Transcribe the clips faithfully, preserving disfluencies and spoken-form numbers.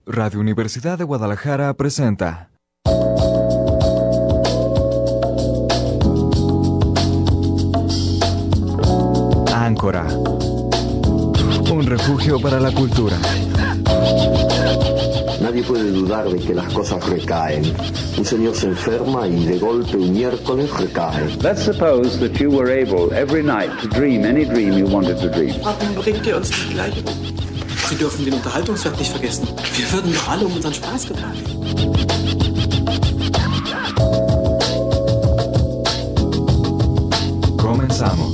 Radio Universidad de Guadalajara presenta Áncora, un refugio para la cultura. Nadie puede dudar de que las cosas recaen. Un señor se enferma y de golpe un miércoles recae. Let's suppose that you were able every night to dream any dream you wanted to dream. Warum bringt ihr uns die Gleichung? Sie dürfen den Unterhaltungswert nicht vergessen. Wir würden doch alle um unseren Spaß getan. Comenzamos.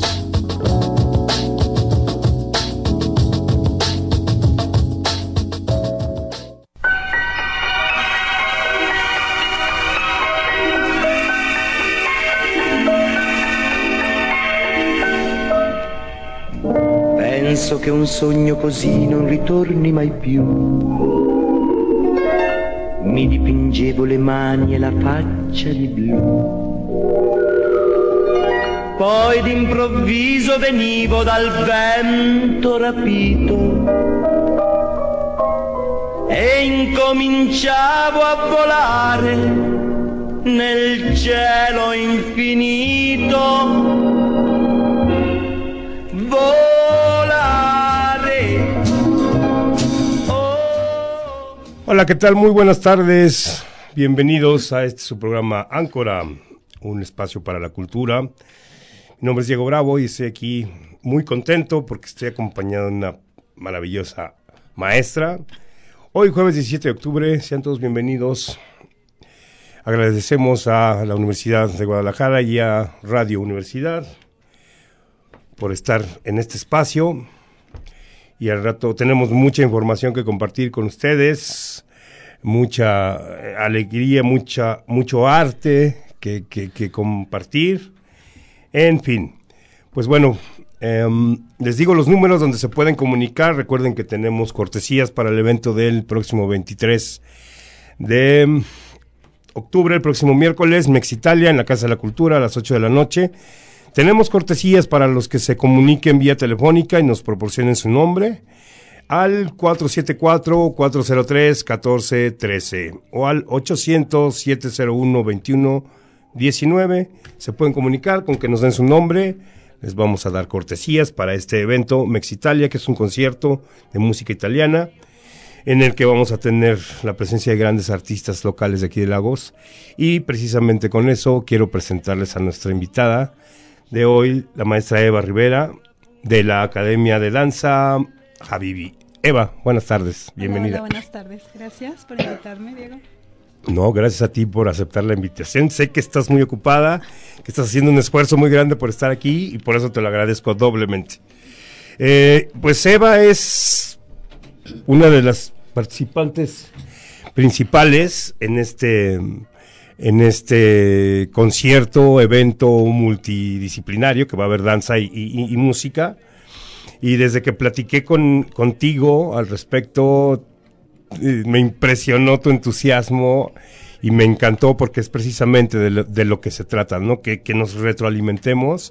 Penso che un sogno così non ritorni mai più. Mi dipingevo le mani e la faccia di blu. Poi d'improvviso venivo dal vento rapito e incominciavo a volare nel cielo infinito. Hola, ¿qué tal? Muy buenas tardes. Bienvenidos a este su programa Áncora, un espacio para la cultura. Mi nombre es Diego Bravo y estoy aquí muy contento porque estoy acompañado de una maravillosa maestra. Hoy, jueves diecisiete de octubre, sean todos bienvenidos. Agradecemos a la Universidad de Guadalajara y a Radio Universidad por estar en este espacio. Y al rato tenemos mucha información que compartir con ustedes, mucha alegría, mucha mucho arte que, que, que compartir, en fin. Pues bueno, eh, les digo los números donde se pueden comunicar. Recuerden que tenemos cortesías para el evento del próximo veintitrés de octubre, el próximo miércoles, Mexitalia, en la Casa de la Cultura, a las ocho de la noche. Tenemos cortesías para los que se comuniquen vía telefónica y nos proporcionen su nombre al cuatro siete cuatro, cuatro cero tres, uno cuatro uno tres o al ochocientos, siete cero uno, veintiuno diecinueve. Se pueden comunicar con que nos den su nombre. Les vamos a dar cortesías para este evento Mexitalia, que es un concierto de música italiana en el que vamos a tener la presencia de grandes artistas locales de aquí de Lagos. Y precisamente con eso quiero presentarles a nuestra invitada de hoy, la maestra Eva Rivera, de la Academia de Danza Habibi. Eva, buenas tardes, bienvenida. Hola, hola, buenas tardes, gracias por invitarme, Diego. No, gracias a ti por aceptar la invitación. Sé que estás muy ocupada, que estás haciendo un esfuerzo muy grande por estar aquí y por eso te lo agradezco doblemente. Eh, pues Eva es una de las participantes principales en este... en este concierto, evento multidisciplinario que va a haber danza y, y, y música. Y desde que platiqué con, contigo al respecto, eh, me impresionó tu entusiasmo y me encantó porque es precisamente de lo, de lo que se trata, ¿no? Que, que nos retroalimentemos.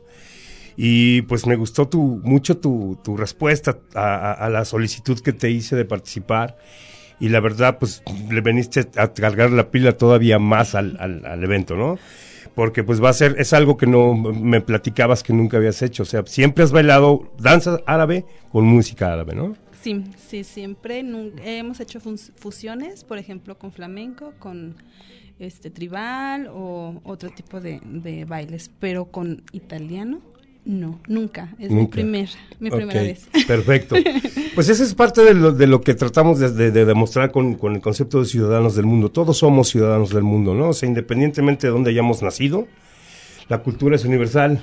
Y pues me gustó tu, mucho tu, tu respuesta a, a, a la solicitud que te hice de participar. Y la verdad, pues, le veniste a cargar la pila todavía más al, al, al evento, ¿no? Porque, pues, va a ser, es algo que no me platicabas que nunca habías hecho. O sea, siempre has bailado danza árabe con música árabe, ¿no? Sí, sí, siempre. Nunca, hemos hecho fus- fusiones, por ejemplo, con flamenco, con este tribal o otro tipo de, de bailes, pero con italiano. No, nunca, es nunca. mi, primer, mi okay, primera vez. Perfecto. Pues esa es parte de lo, de lo que tratamos de, de, de demostrar con, con el concepto de ciudadanos del mundo. Todos somos ciudadanos del mundo, ¿no? O sea, independientemente de dónde hayamos nacido, la cultura es universal.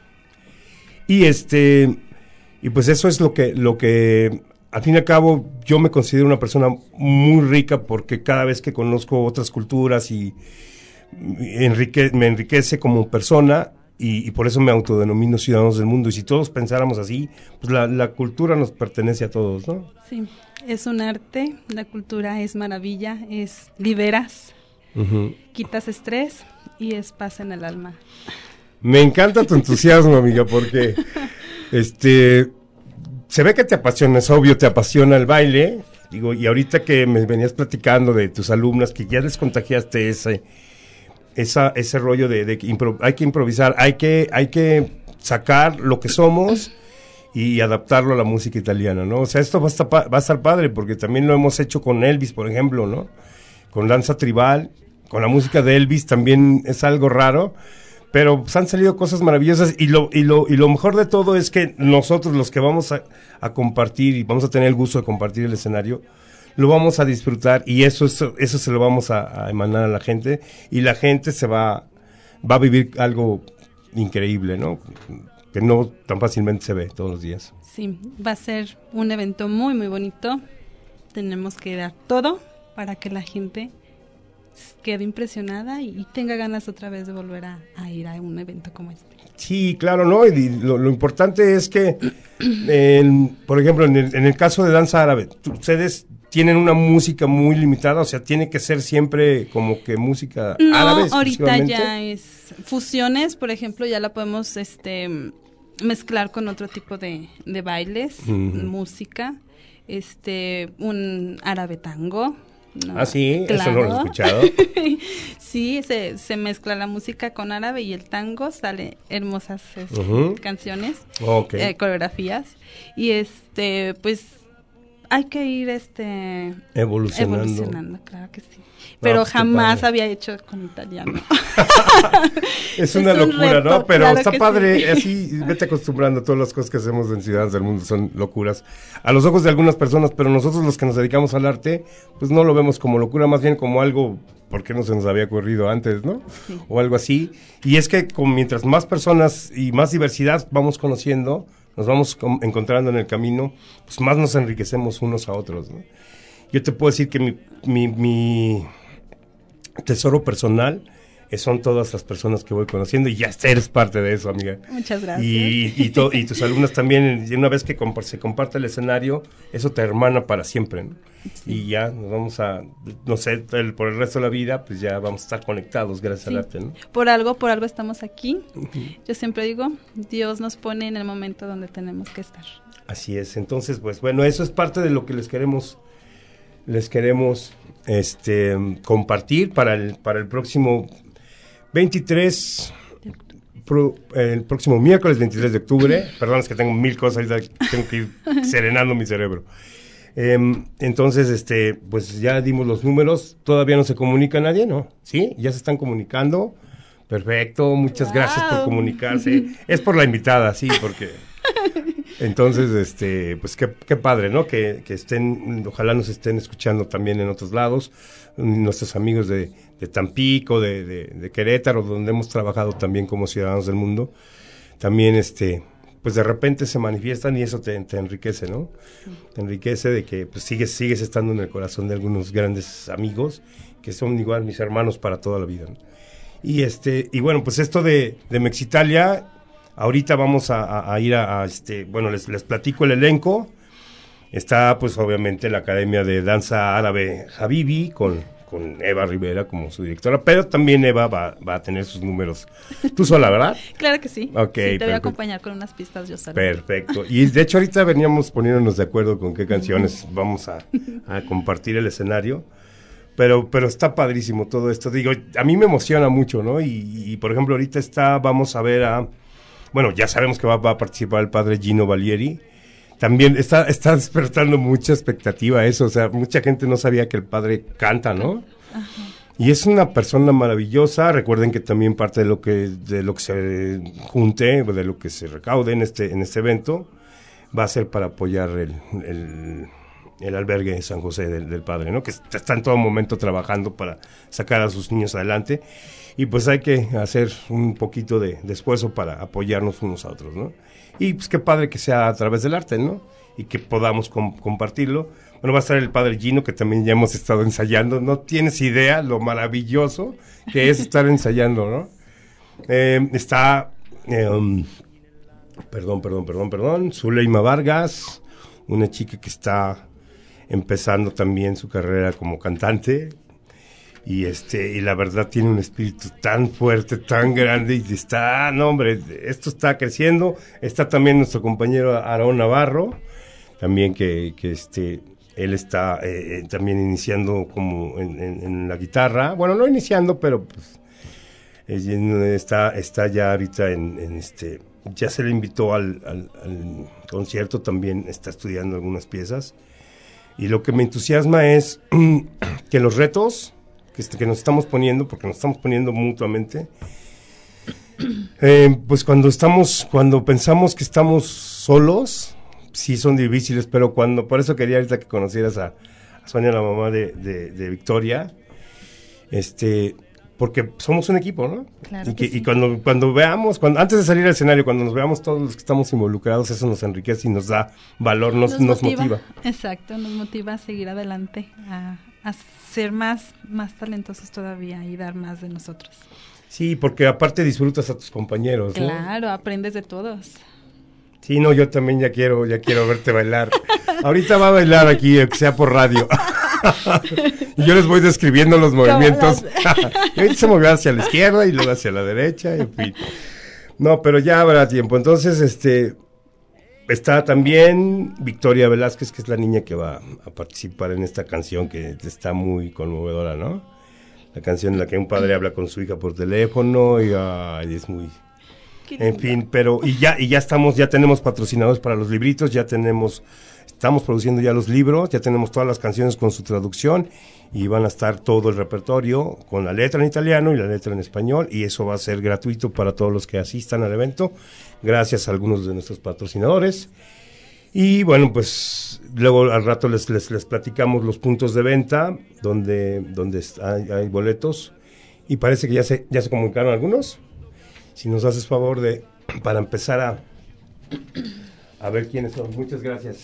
Y este, y pues eso es lo que, lo que, al fin y al cabo, yo me considero una persona muy rica porque cada vez que conozco otras culturas y enrique, me enriquece como persona. Y, y por eso me autodenomino ciudadanos del mundo. Y si todos pensáramos así, pues la, la cultura nos pertenece a todos, ¿no? Sí, es un arte, la cultura es maravilla, es liberas, uh-huh. quitas estrés y es paz en el alma. Me encanta tu entusiasmo, amiga, porque este se ve que te apasiona, es obvio, te apasiona el baile, digo, y ahorita que me venías platicando de tus alumnas, que ya les contagiaste ese, esa, ese rollo de, de que impro, hay que improvisar, hay que, hay que sacar lo que somos y adaptarlo a la música italiana, ¿no? O sea, esto va a estar, va a estar padre, porque también lo hemos hecho con Elvis, por ejemplo, ¿no? Con danza tribal, con la música de Elvis también es algo raro, pero pues han salido cosas maravillosas, y lo, y lo, y lo mejor de todo es que nosotros, los que vamos a, a compartir, y vamos a tener el gusto de compartir el escenario, lo vamos a disfrutar, y eso, eso, eso se lo vamos a, a emanar a la gente, y la gente se va, va a vivir algo increíble, ¿no? Que no tan fácilmente se ve todos los días. Sí, va a ser un evento muy, muy bonito. Tenemos que dar todo para que la gente quede impresionada y, y tenga ganas otra vez de volver a, a ir a un evento como este. Sí, claro, ¿no? Y lo, lo importante es que, en, por ejemplo, en el, en el caso de danza árabe, ustedes tienen una música muy limitada, o sea, tiene que ser siempre como que música no, árabe. No, ahorita ya es fusiones, por ejemplo, ya la podemos este mezclar con otro tipo de, de bailes, uh-huh. música, este, un árabe tango. No, ah, sí, claro. Eso no lo he escuchado. Sí, se, se mezcla la música con árabe y el tango, sale hermosas este, uh-huh. canciones, okay. eh, coreografías, y este, pues hay que ir este evolucionando. evolucionando, claro que sí. Pero no, pues jamás había hecho con italiano. Es una es un locura, reto, ¿no? Pero claro está padre, sí. Así vete acostumbrando. Todas las cosas que hacemos en Ciudadanos del Mundo son locuras a los ojos de algunas personas, pero nosotros los que nos dedicamos al arte, pues no lo vemos como locura, más bien como algo, porque no se nos había ocurrido antes, ¿no? Sí. O algo así. Y es que con, mientras más personas y más diversidad vamos conociendo, nos vamos com- encontrando en el camino, pues más nos enriquecemos unos a otros, ¿no? Yo te puedo decir que mi, mi, mi tesoro personal son todas las personas que voy conociendo, y ya eres parte de eso, amiga. Muchas gracias. Y, y, to, y tus alumnas también, y una vez que comp- se comparte el escenario, eso te hermana para siempre, ¿no? Sí. Y ya nos vamos a, no sé, el, por el resto de la vida, pues ya vamos a estar conectados gracias sí. al arte, ¿no? Por algo, por algo estamos aquí. Uh-huh. Yo siempre digo, Dios nos pone en el momento donde tenemos que estar. Así es. Entonces, pues bueno, eso es parte de lo que les queremos, les queremos este compartir para el, para el próximo veintitrés, pro, el próximo miércoles veintitrés de octubre. Perdón, es que tengo mil cosas, tengo que ir serenando mi cerebro. Eh, entonces, este, pues ya dimos los números. Todavía no se comunica nadie, ¿no? ¿Sí? Ya se están comunicando. Perfecto, muchas wow. gracias por comunicarse. Es por la invitada, sí, porque... Entonces, este, pues qué, qué padre, ¿no? Que, que estén, ojalá nos estén escuchando también en otros lados, nuestros amigos de, de Tampico, de, de, de Querétaro, donde hemos trabajado también como Ciudadanos del Mundo. También, este, pues de repente se manifiestan y eso te, te enriquece, ¿no? Sí. Te enriquece de que pues sigues, sigues estando en el corazón de algunos grandes amigos que son igual mis hermanos para toda la vida, ¿no? Y este, y bueno, pues esto de, de Mexitalia. Ahorita vamos a, a, a ir a, a este, bueno, les, les platico el elenco. Está, pues, obviamente, la Academia de Danza Árabe Habibi, con, con Eva Rivera como su directora, pero también Eva va, va a tener sus números. ¿Tú sola, verdad? Claro que sí. Ok, sí, te perfecto. voy a acompañar con unas pistas yo sola. Perfecto. Y, de hecho, ahorita veníamos poniéndonos de acuerdo con qué canciones vamos a, a compartir el escenario. Pero, pero está padrísimo todo esto. Digo, a mí me emociona mucho, ¿no? Y, y por ejemplo, ahorita está, vamos a ver a... Bueno, ya sabemos que va, va a participar el padre Gino Valieri. También está, está despertando mucha expectativa eso. O sea, mucha gente no sabía que el padre canta, ¿no? Ajá. Y es una persona maravillosa. Recuerden que también parte de lo que, de lo que se junte, de lo que se recaude en este, en este evento, va a ser para apoyar el, el, el albergue de San José del, del padre, ¿no? Que está en todo momento trabajando para sacar a sus niños adelante. Y pues hay que hacer un poquito de, de esfuerzo para apoyarnos unos a otros, ¿no? Y pues qué padre que sea a través del arte, ¿no? Y que podamos com- compartirlo. Bueno, va a estar el padre Gino, que también ya hemos estado ensayando. No tienes idea lo maravilloso que es estar ensayando, ¿no? Eh, está, eh, um, perdón, perdón, perdón, perdón, Zuleima Vargas, una chica que está empezando también su carrera como cantante. Y este y la verdad tiene un espíritu tan fuerte, tan grande, y está, no hombre, esto está creciendo. Está también nuestro compañero Aarón Navarro, también que, que este Él está eh, también iniciando como en, en, en la guitarra. Bueno, no iniciando, pero pues está, está ya ahorita en, en este... Ya se le invitó al, al, al concierto, también está estudiando algunas piezas. Y lo que me entusiasma es que los retos que, que nos estamos poniendo, porque nos estamos poniendo mutuamente, eh, pues cuando estamos, cuando pensamos que estamos solos, sí son difíciles, pero cuando, por eso quería ahorita que conocieras a, a Sonia, la mamá de, de, de Victoria, este, porque somos un equipo, ¿no? Claro y, que, que sí. y cuando, cuando veamos, cuando, antes de salir al escenario, cuando nos veamos todos los que estamos involucrados, eso nos enriquece y nos da valor, nos, nos, nos motiva. motiva. Exacto, nos motiva a seguir adelante, a, a ser más, más talentosos todavía y dar más de nosotros. Sí, porque aparte disfrutas a tus compañeros, ¿no? Claro, aprendes de todos. Sí, no, yo también ya quiero, ya quiero verte bailar. Ahorita va a bailar aquí, que sea por radio. Y yo les voy describiendo los movimientos. Y ahorita se movió hacia la izquierda y luego hacia la derecha, y en fin. No, pero ya habrá tiempo. Entonces, este, está también Victoria Velázquez, que es la niña que va a participar en esta canción que está muy conmovedora, ¿no? La canción en la que un padre habla con su hija por teléfono y ay, es muy... En fin, pero y ya y ya estamos, ya tenemos patrocinadores para los libritos, ya tenemos, estamos produciendo ya los libros, ya tenemos todas las canciones con su traducción y van a estar todo el repertorio con la letra en italiano y la letra en español, y eso va a ser gratuito para todos los que asistan al evento, gracias a algunos de nuestros patrocinadores. Y bueno, pues luego al rato les les, les platicamos los puntos de venta donde donde hay, hay boletos, y parece que ya se ya se comunicaron algunos. Si nos haces favor de, para empezar a, a ver quiénes son. Muchas gracias.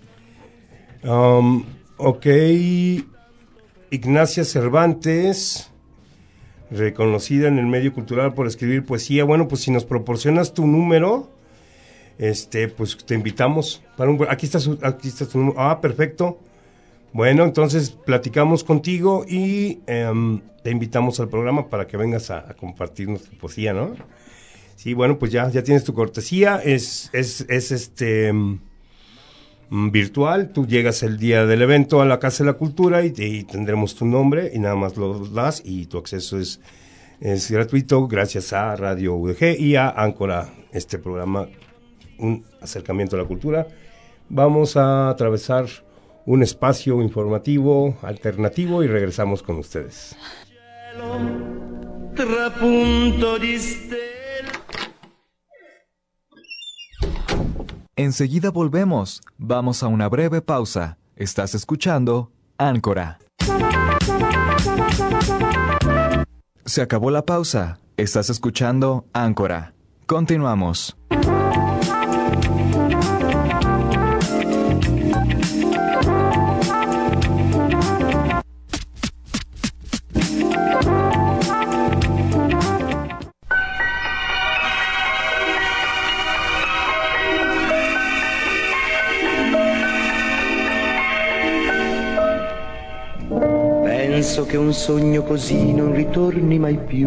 Um, ok, Ignacia Cervantes, reconocida en el medio cultural por escribir poesía. Bueno, pues si nos proporcionas tu número, este, pues te invitamos. Para un, aquí está su, aquí está tu número. Ah, perfecto. Bueno, entonces platicamos contigo y um, te invitamos al programa para que vengas a, a compartirnos tu poesía, ¿no? Sí, bueno, pues ya, ya tienes tu cortesía, es, es, es este um, virtual, tú llegas el día del evento a la Casa de la Cultura y, y tendremos tu nombre y nada más lo das y tu acceso es, es gratuito gracias a Radio U D G y a Áncora, este programa, un acercamiento a la cultura. Vamos a atravesar un espacio informativo alternativo y regresamos con ustedes. Enseguida volvemos. Vamos a una breve pausa. Estás escuchando Áncora. Se acabó la pausa. Estás escuchando Áncora. Continuamos. Penso che un sogno così non ritorni mai più.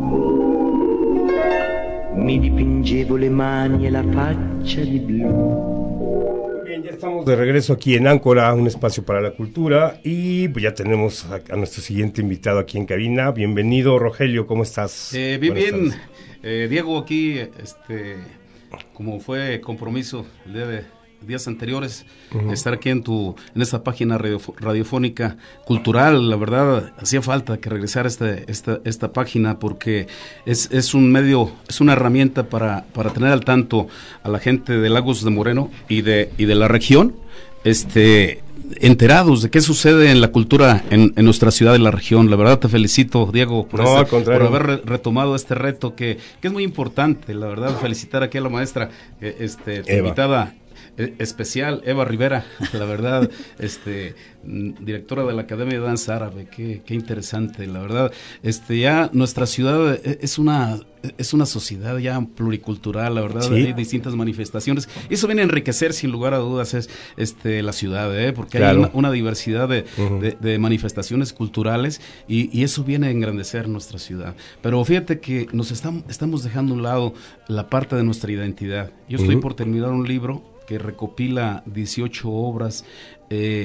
Mi dipingevo le mani e la faccia di blu. Bien, ya estamos de regreso aquí en Áncora, un espacio para la cultura, y pues ya tenemos a, a nuestro siguiente invitado aquí en cabina. Bienvenido, Rogelio, ¿cómo estás? Eh, bien, bien, eh, Diego, aquí, este, como fue compromiso el día de días anteriores, uh-huh. estar aquí en tu en esta página radio, radiofónica cultural. La verdad hacía falta que regresara este, esta esta página porque es es un medio, es una herramienta para para tener al tanto a la gente de Lagos de Moreno y de y de la región, este enterados de qué sucede en la cultura en, en nuestra ciudad y la región. La verdad te felicito, Diego, por, no, este, por haber re, retomado este reto que, que es muy importante. La verdad, felicitar aquí a la maestra, eh, este invitada especial, Eva Rivera, la verdad, este directora de la Academia de Danza Árabe. Qué, qué interesante, la verdad. Este ya nuestra ciudad es una es una sociedad ya pluricultural, la verdad, sí. Hay distintas manifestaciones y eso viene a enriquecer sin lugar a dudas es este la ciudad, ¿eh? Porque claro. hay una, una diversidad de, uh-huh. de, de manifestaciones culturales y, y eso viene a engrandecer nuestra ciudad. Pero fíjate que nos estamos estamos dejando a un lado la parte de nuestra identidad. Yo estoy uh-huh. por terminar un libro que recopila dieciocho obras eh,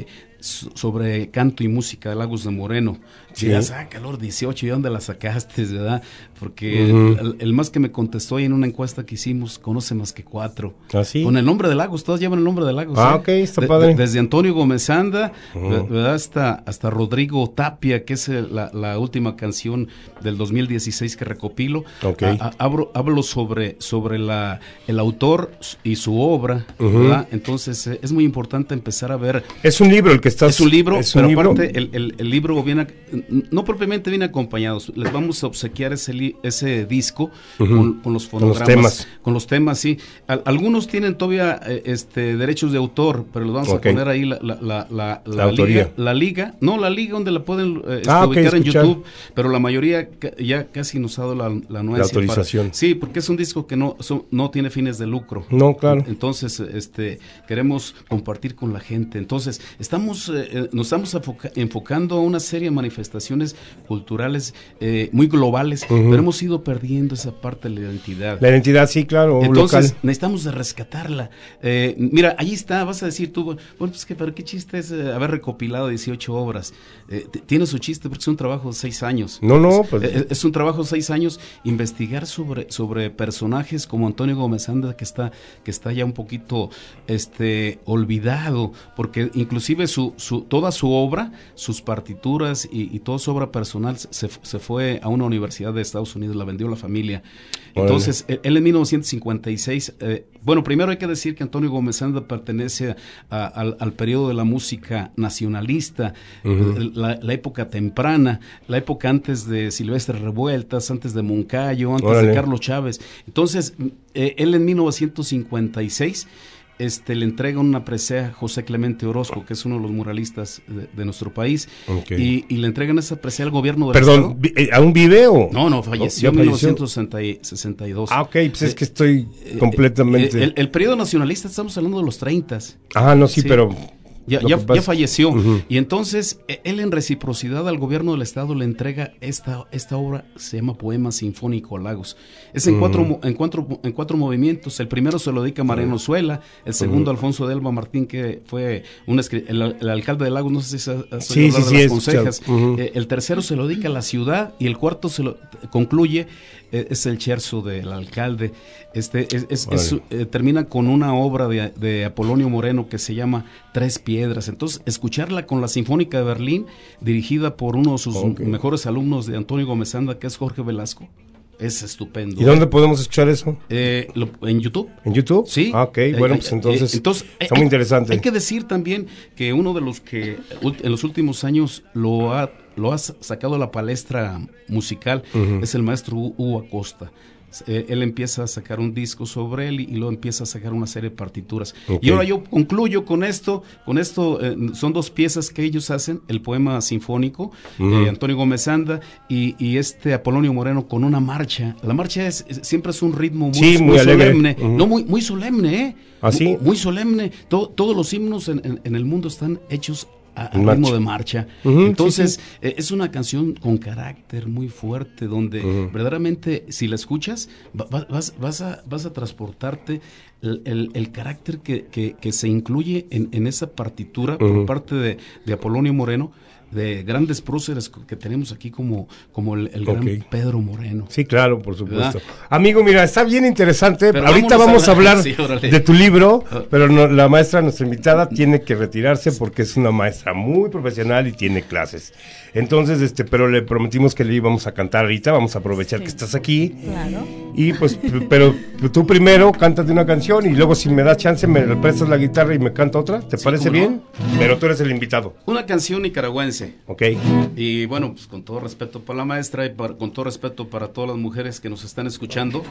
sobre canto y música de Lagos de Moreno. Sí. Dirás, ah, calor dieciocho, ¿y dónde la sacaste, verdad? Porque uh-huh. el, el más que me contestó ahí en una encuesta que hicimos, conoce más que cuatro. ¿Ah, sí? Con el nombre de Lagos, todas llevan el nombre de Lagos. Ah, ¿eh? ok, está de, padre. De, desde Antonio Gómez Anda, uh-huh. ¿verdad? Hasta, hasta Rodrigo Tapia, que es el, la, la última canción del dos mil dieciséis que recopilo. Okay. A, a, hablo, hablo sobre, sobre la, el autor y su obra, uh-huh. ¿verdad? Entonces eh, es muy importante empezar a ver. Es un libro el que estás. Es un libro, ¿es un pero libro? aparte el, el, el libro viene, no propiamente viene acompañado. Les vamos a obsequiar ese, li, ese disco uh-huh. con, con los fonogramas. Con los temas. Con los temas, sí. Al, algunos tienen todavía eh, este, derechos de autor, pero los vamos okay. a poner ahí la, la, la, la, la, la liga. La liga, no, la liga donde la pueden eh, este, ah, okay, ubicar escuchar. En YouTube, pero la mayoría ya casi nos ha dado la, la anuencia. La autorización. Para, sí, porque es un disco que no, son, no tiene fines de lucro. No, claro. Entonces, este, queremos compartir con la gente. Entonces, estamos, eh, nos estamos enfoca, enfocando a una serie de manifestaciones culturales eh, muy globales, uh-huh. pero hemos ido perdiendo esa parte de la identidad. La identidad, sí, claro. Entonces, local. necesitamos de rescatarla. Eh, mira, ahí está, vas a decir tú, bueno, pues que, pero qué chiste es eh, haber recopilado dieciocho obras. Eh, tiene su chiste porque es un trabajo de seis años. No, no, pues. Es, es un trabajo de seis años investigar sobre, sobre personajes como Antonio Gómez Anda, que está, que está ya un poquito este, olvidado, porque inclusive su, su, toda su obra, sus partituras y, y toda su obra personal se, se fue a una universidad de Estados Unidos, la vendió la familia. Entonces, él, él en mil novecientos cincuenta y seis, eh, bueno, primero hay que decir que Antonio Gómez Anda pertenece a, a, al, al periodo de la música nacionalista, uh-huh. la, la época temprana, la época antes de Silvestre Revueltas, antes de Moncayo, antes Órale. de Carlos Chávez. Entonces, eh, él en mil novecientos cincuenta y seis Este, le entrega una presea a José Clemente Orozco, que es uno de los muralistas de, de nuestro país, okay. y, y le entregan esa presea al gobierno del Perdón, Estado. ¿aún vive o? No, no, falleció en mil novecientos sesenta y dos. Ah, ok, pues eh, es que estoy eh, completamente... Eh, el, el periodo nacionalista, estamos hablando de los treinta. Ah, no, sí, sí. pero... Ya, ya, ya falleció, uh-huh. y entonces él en reciprocidad al gobierno del estado le entrega esta, esta obra, se llama Poema Sinfónico a Lagos. Es en, uh-huh. cuatro, en, cuatro, en cuatro movimientos. El primero se lo dedica a Mariano uh-huh. Zuela, el segundo uh-huh. Alfonso de Elba Martín, que fue un el, el alcalde de Lagos, no sé si se ha sí, hablar sí, de sí, las consejas. Uh-huh. Eh, el tercero se lo dedica a la ciudad y el cuarto se lo concluye, eh, es el scherzo del alcalde. Este es, es, vale. es, eh, termina con una obra de, de Apolonio Moreno que se llama Tres Piedras. Entonces, escucharla con la Sinfónica de Berlín, dirigida por uno de sus okay. mejores alumnos de Antonio Gómez Anda, que es Jorge Velasco, es estupendo. ¿Y dónde podemos escuchar eso? Eh, lo, ¿En YouTube? ¿En YouTube? Sí. Ah, ok, bueno, pues entonces, eh, entonces está eh, muy interesante. Hay que decir también que uno de los que en los últimos años lo ha, lo ha sacado a la palestra musical uh-huh. es el maestro Hugo Acosta. Eh, él empieza a sacar un disco sobre él y, y luego empieza a sacar una serie de partituras. Okay. Y ahora yo concluyo con esto, con esto eh, son dos piezas que ellos hacen, el poema sinfónico, uh-huh. eh, Antonio Gómez Anda y, y este Apolonio Moreno con una marcha. La marcha es, es siempre es un ritmo muy, sí, muy, muy solemne, uh-huh. no muy, muy solemne, ¿eh? ¿Ah, sí? Muy, muy solemne. Todo, todos los himnos en, en, en el mundo están hechos a, a ritmo de marcha. Uh-huh, entonces sí, sí. Eh, es una canción con carácter muy fuerte donde uh-huh. verdaderamente si la escuchas va, vas, vas, a, vas a transportarte el, el, el carácter que, que, que se incluye en, en esa partitura uh-huh. por parte de, de Apolonio Moreno, de grandes próceres que tenemos aquí como, como el, el gran okay. Pedro Moreno. Sí, claro, por supuesto. ¿Verdad? Amigo, mira, está bien interesante. Pero ahorita vamos a hablar, a hablar sí, de tu libro, pero no, la maestra, nuestra invitada, tiene que retirarse porque es una maestra muy profesional y tiene clases. Entonces, este, pero le prometimos que le íbamos a cantar ahorita, vamos a aprovechar sí. que estás aquí. Claro. Y pues, pero tú primero cántate una canción y luego si me das chance me prestas la guitarra y me canta otra, ¿te sí, parece bien? No? Pero tú eres el invitado. Una canción nicaragüense. Ok. Y bueno, pues con todo respeto para la maestra y para, con todo respeto para todas las mujeres que nos están escuchando.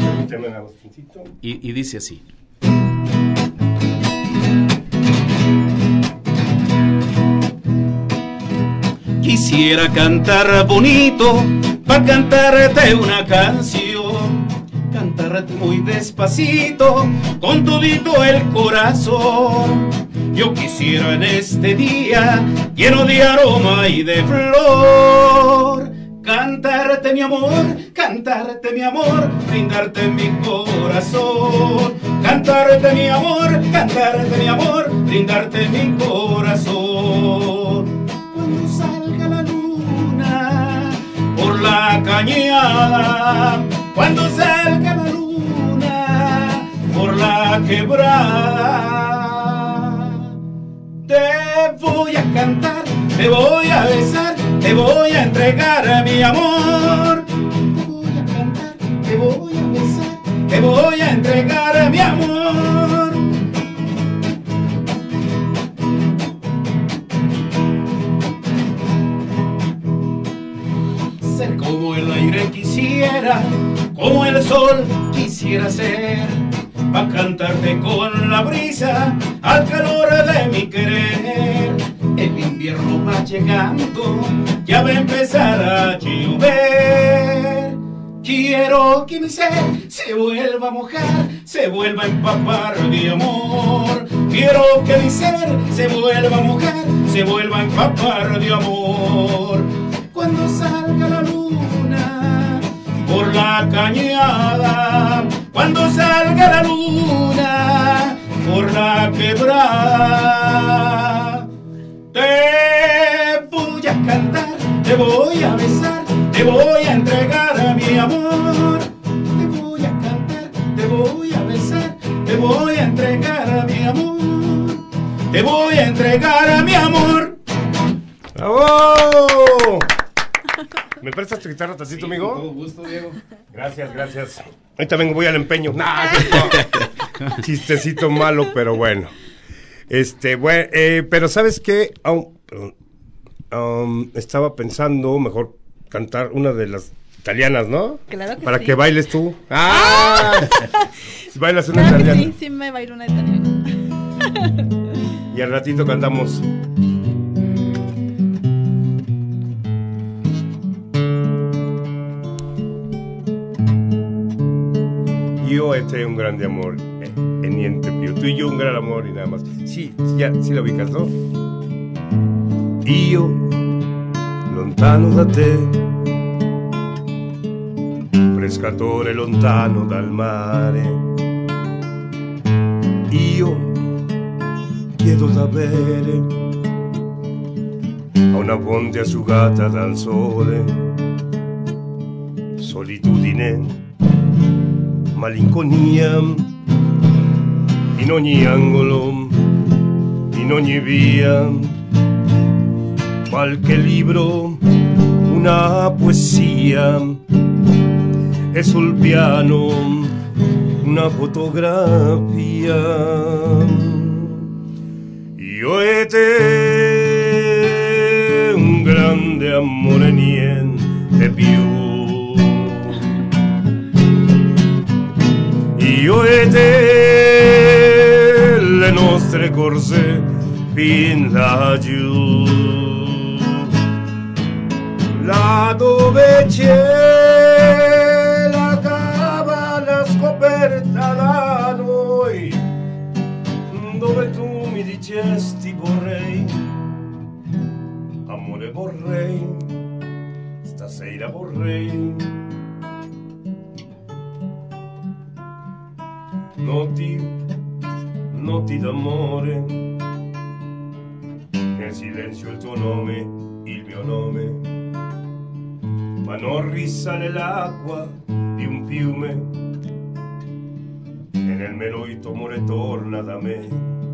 Y, y dice así. Quisiera cantar bonito, pa' cantarte una canción, cantarte muy despacito, con todito el corazón. Yo quisiera en este día, lleno de aroma y de flor, cantarte mi amor, cantarte mi amor, brindarte mi corazón. Cantarte mi amor, cantarte mi amor, brindarte mi corazón. amor. Cuando salga la luna por la cañada, cuando salga la luna por la quebrada, te voy a cantar, te voy a besar, te voy a entregar a mi amor. Te voy a cantar, te voy a besar, te voy a entregar a mi amor. Ser como el aire quisiera, como el sol quisiera ser, pa' cantarte con la brisa al calor de mi querer. El invierno va llegando, ya va a empezar a llover. Quiero que mi ser se vuelva a mojar, se vuelva a empapar de amor. Quiero que mi ser se vuelva a mojar, se vuelva a empapar de amor. Cuando salga la luna por la cañada, cuando salga la luna por la quebrada, te voy a cantar, te voy a besar, te voy a entregar a mi amor. Te voy a cantar, te voy a besar, te voy a entregar a mi amor. Te voy a entregar a mi amor. ¡Bravo! ¿Me prestas tu guitarra tantito, sí, amigo? Con todo gusto, Diego. Gracias, gracias. Ahorita vengo, voy al empeño. Nah, no. Chistecito malo, pero bueno. Este, bueno, eh, pero ¿sabes qué? Um, um, estaba pensando mejor cantar una de las italianas, ¿no? Claro que Para sí. que bailes tú. ¡Ah! Si bailas una Claro que italiana. sí, sí me bailo una italiana. Y al ratito cantamos. Io e te un grande amor e, e niente più. Tu y yo un gran amor y nada más. Sí, ya, sí la ubicas, ¿no? Io lontano da te, pescatore lontano dal mare. Io chiedo da bere a una fonte asciugata dal sole. Solitudine, malinconia, in ogni angolo, in ogni via, qualche libro, una poesia, e sul piano una fotografia. Io e te un grande amore, niente più. Io e te le nostre corse fin laggiù, là dove c'è la cabana scoperta da noi, dove tu mi dicesti vorrei, amore vorrei, stasera vorrei. Noti, noti d'amore, nel silenzio il tuo nome, il mio nome, ma non risale l'acqua di un fiume, e nel melo il tuo amore torna da me.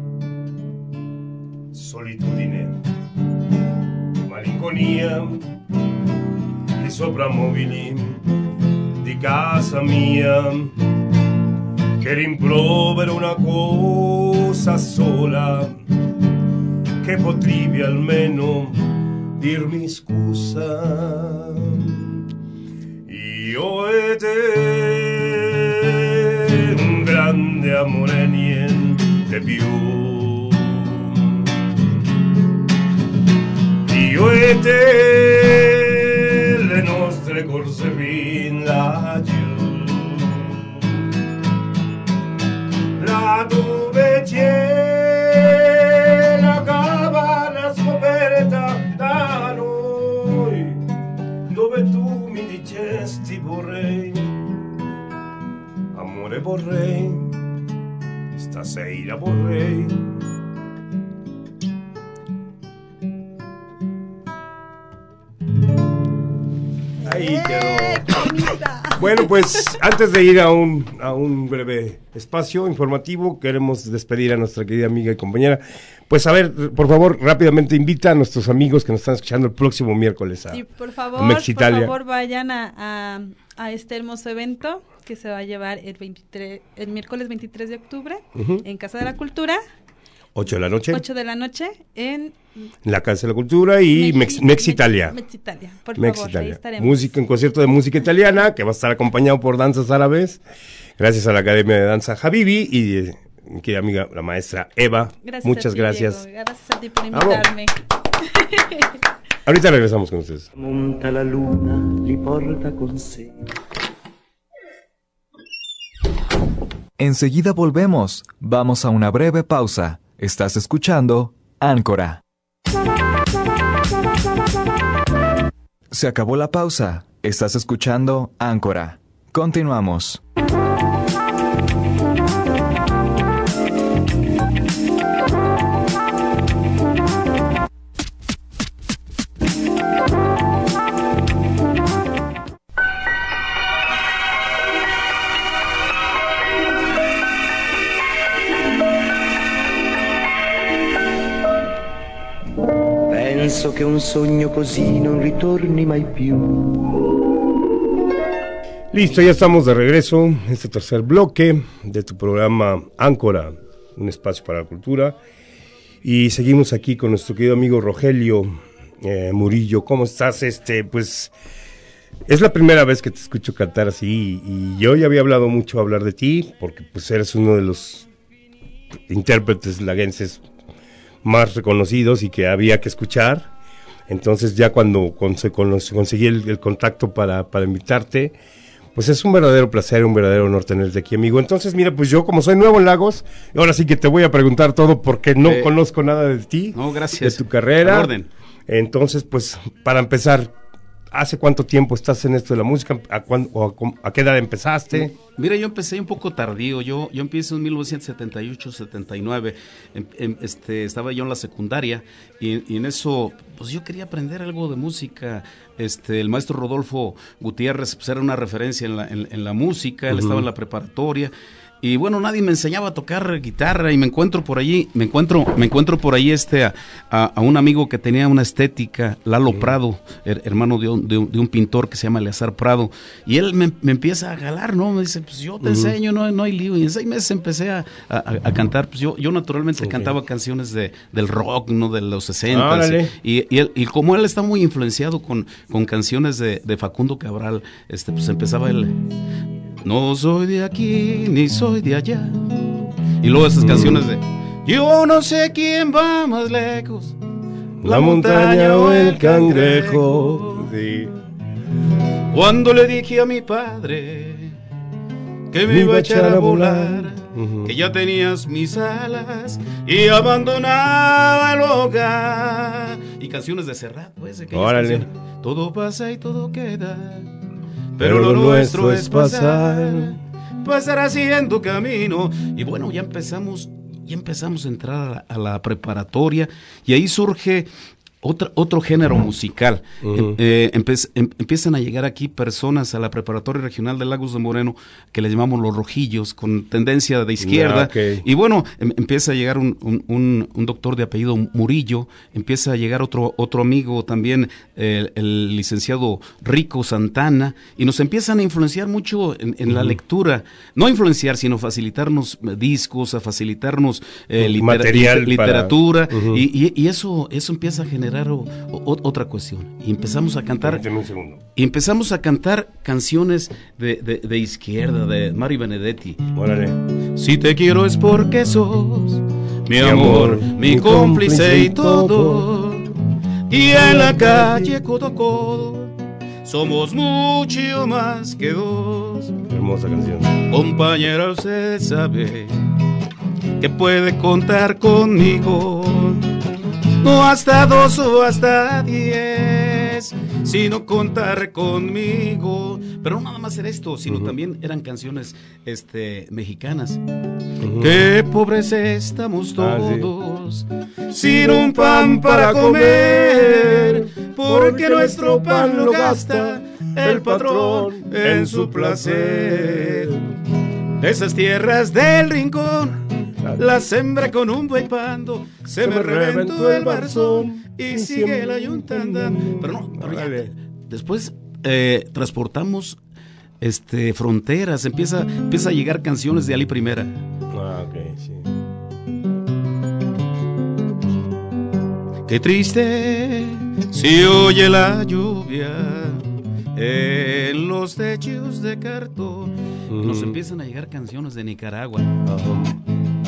Solitudine, malinconia, i soprammobili di casa mia, che rimprovero una cosa sola, che potresti almeno dirmi scusa. Io e te un grande amore, niente più. Io e te le nostre corse fin laggiù, là dove c'è la cabana scoperta da noi, dove tu mi dicesti vorrei, amore vorrei, stasera vorrei. Ahí quedó. Bueno, pues antes de ir a un, a un breve espacio informativo, queremos despedir a nuestra querida amiga y compañera. Pues a ver, por favor, rápidamente invita a nuestros amigos que nos están escuchando el próximo miércoles a, sí, por favor, a Mexitalia. Por favor, vayan a, a, a este hermoso evento que se va a llevar el, veintitrés, el miércoles veintitrés de octubre uh-huh. en Casa de la Cultura. ocho de la noche. ocho de la noche en la Casa de la Cultura y Mex, Mexitalia. Mexitalia, por Mexitalia. favor, ahí estaremos. Música, un concierto de música italiana que va a estar acompañado por danzas árabes, gracias a la Academia de Danza Habibi y de mi querida amiga, la maestra Eva. Gracias Muchas ti, gracias. Diego. Gracias a ti por invitarme. Ahorita regresamos con ustedes. Monta la luna, li porta con sé. Enseguida volvemos. Vamos a una breve pausa. Estás escuchando Áncora. Se acabó la pausa. Estás escuchando Áncora. Continuamos. Penso che un sogno così non ritorni mai più. Listo, ya estamos de regreso en este tercer bloque de tu programa Áncora, un espacio para la cultura. Y seguimos aquí con nuestro querido amigo Rogelio eh, Murillo. ¿Cómo estás? Este, pues, es la primera vez que te escucho cantar así y yo ya había hablado mucho a hablar de ti porque pues eres uno de los intérpretes laguenses más reconocidos y que había que escuchar. Entonces ya cuando cons- cons- conseguí el, el contacto para, para invitarte, pues es un verdadero placer, un verdadero honor tenerte aquí, amigo. Entonces mira, pues yo como soy nuevo en Lagos, ahora sí que te voy a preguntar todo porque no eh, conozco nada de ti, no, gracias. de tu carrera. Orden. Entonces pues para empezar, ¿hace cuánto tiempo estás en esto de la música? ¿A, cuándo, o a, a qué edad empezaste? Mira, yo empecé un poco tardío, yo yo empiezo en mil novecientos setenta y ocho, setenta y nueve, em, em, este, estaba yo en la secundaria y, y en eso, pues yo quería aprender algo de música. Este, el maestro Rodolfo Gutiérrez pues era una referencia en la, en, en la música, él uh-huh. estaba en la preparatoria. Y bueno, nadie me enseñaba a tocar guitarra y me encuentro por allí, me encuentro, me encuentro por allí este a, a, a un amigo que tenía una estética, Lalo uh-huh. Prado, her, hermano de un, de, un, de un pintor que se llama Eleazar Prado, y él me, me empieza a jalar, ¿no? Me dice, pues yo te uh-huh. enseño, no, no hay lío, y en seis meses empecé a, a, a cantar, pues yo, yo naturalmente okay. cantaba canciones de, del rock, ¿no? De los sesentas, ah, y, y, él, y como él está muy influenciado con, con canciones de, de Facundo Cabral, este, pues empezaba él... No soy de aquí, ni soy de allá. Y luego esas canciones de yo no sé quién va más lejos, la, la montaña o el cangrejo. Sí. Cuando le dije a mi padre que me, me iba a echar a volar, uh-huh. que ya tenías mis alas y abandonaba el hogar. Y canciones de Serrat, pues, órale. Todo pasa y todo queda, pero lo nuestro es pasar, pasar haciendo camino. Y bueno, ya empezamos, ya empezamos a entrar a la, a la preparatoria y ahí surge otra, otro género musical. Uh-huh. eh, empe- em- empiezan a llegar aquí personas a la preparatoria regional de Lagos de Moreno que les llamamos los rojillos, con tendencia de izquierda. Yeah, okay. Y bueno, em- empieza a llegar un, un, un, un doctor de apellido Murillo, empieza a llegar otro, otro amigo también, el, el licenciado Rico Santana, y nos empiezan a influenciar mucho en, en uh-huh. la lectura. No a influenciar, sino a facilitarnos discos, a facilitarnos eh, litera- material literatura, para... uh-huh. y, y, y eso, eso empieza a generar O, o, otra cuestión y empezamos a cantar y empezamos a cantar canciones de, de, de izquierda, de Mari Benedetti. Órale. Si te quiero es porque sos mi, mi amor, amor, mi, mi cómplice y todo, y en la calle codo a codo somos mucho más que dos. Hermosa canción. Compañera, usted sabe que puede contar conmigo. No hasta dos o hasta diez, sino contar conmigo. Pero no nada más era esto, sino uh-huh. también eran canciones este, mexicanas. Uh-huh. Qué pobres estamos todos, ah, sí. sin un pan para comer, porque nuestro pan lo gasta el patrón en su placer. De esas tierras del rincón, la sembré con un buen pando, se, se me reventó el barzón y sigue la yunta andando. Pero no, pero ya, después eh, transportamos este, fronteras, empieza, empieza a llegar canciones de Ali Primera. Ah, ok, sí. Qué triste se oye la lluvia en los techos de cartón. Uh-huh. Nos empiezan a llegar canciones de Nicaragua. Uh-huh.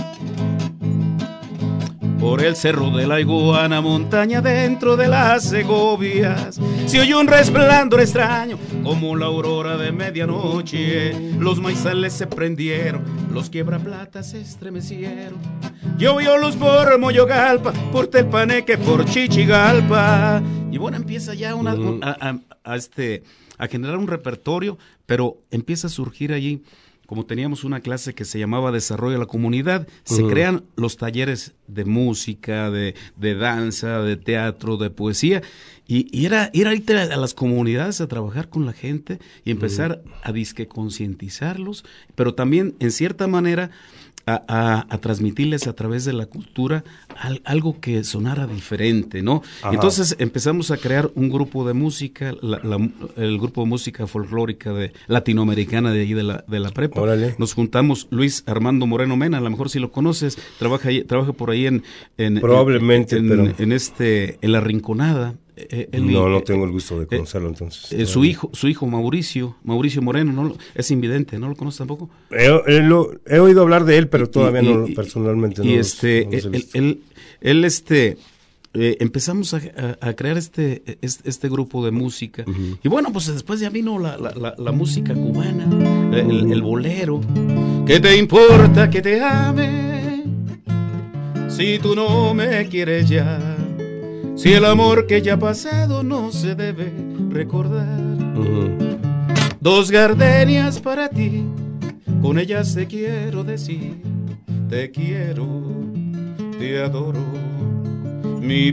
Por el cerro de la Iguana, montaña dentro de las Segovias, se oyó un resplandor extraño, como la aurora de medianoche. Los maizales se prendieron, los quiebraplatas se estremecieron. Llovió luz por Moyogalpa, por Telpaneque, por Chichigalpa. Y bueno, empieza ya una, uh-huh. a, a, a, este, a generar un repertorio, pero empieza a surgir allí. Como teníamos una clase que se llamaba Desarrollo de la Comunidad, se uh-huh. crean los talleres de música, de, de danza, de teatro, de poesía, y, y era ir a, a las comunidades a trabajar con la gente y empezar uh-huh. a disque concientizarlos, pero también, en cierta manera, A, a, a transmitirles a través de la cultura al, algo que sonara diferente, ¿no? Ajá. Entonces empezamos a crear un grupo de música, la, la, el grupo de música folclórica de latinoamericana de ahí de la, de la prepa. Órale. Nos juntamos Luis Armando Moreno Mena, a lo mejor si lo conoces, trabaja ahí, trabaja por ahí en, en probablemente en, pero... en, en este en La Rinconada. Eh, él, no, no tengo el gusto de conocerlo eh, entonces. Eh, su hijo, su hijo Mauricio, Mauricio Moreno, no es invidente, ¿no lo conoces tampoco? He, he, lo, he oído hablar de él, pero todavía y, no y, personalmente. Y no este, los, no él, él, él, este, eh, empezamos a, a, a crear este, este, este grupo de música uh-huh. y bueno, pues después ya vino la, la, la, la música cubana, el, el bolero. ¿Qué te importa que te ame si tú no me quieres ya? Si el amor que ya ha pasado no se debe recordar. Uh-huh. Dos gardenias para ti, con ellas te quiero decir, te quiero, te adoro, mi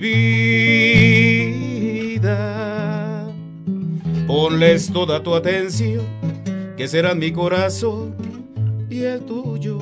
vida. Ponles toda tu atención, que serán mi corazón y el tuyo.